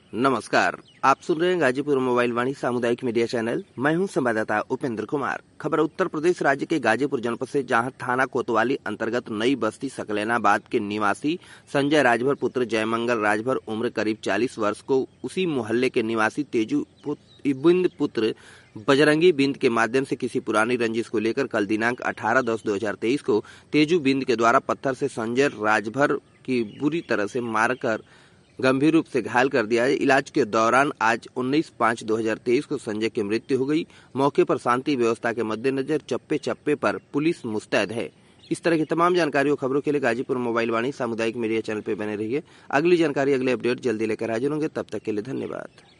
नमस्कार, आप सुन रहे हैं गाजीपुर मोबाइल वाणी सामुदायिक मीडिया चैनल। मैं हूं संवाददाता उपेंद्र कुमार। खबर उत्तर प्रदेश राज्य के गाजीपुर जनपद से, जहां थाना कोतवाली अंतर्गत नई बस्ती सकलेनाबाद के निवासी संजय राजभर पुत्र जयमंगल राजभर उम्र करीब 40 वर्ष को उसी मोहल्ले के निवासी तेजू बिंद पुत्र बजरंगी बिंद के माध्यम से किसी पुरानी रंजिश को लेकर कल दिनांक 18/10/2023 को तेजू बिंद के द्वारा पत्थर से संजय राजभर की बुरी तरह से मारकर गंभीर रूप से घायल कर दिया है। इलाज के दौरान आज 19/5/2023 को संजय की मृत्यु हो गई। मौके पर शांति व्यवस्था के मद्देनजर चप्पे चप्पे पर पुलिस मुस्तैद है। इस तरह की तमाम जानकारी और खबरों के लिए गाजीपुर मोबाइल वाणी सामुदायिक मीडिया चैनल पर बने रहिए। अगली जानकारी, अगले अपडेट जल्दी लेकर हाजिर होंगे। तब तक के लिए धन्यवाद।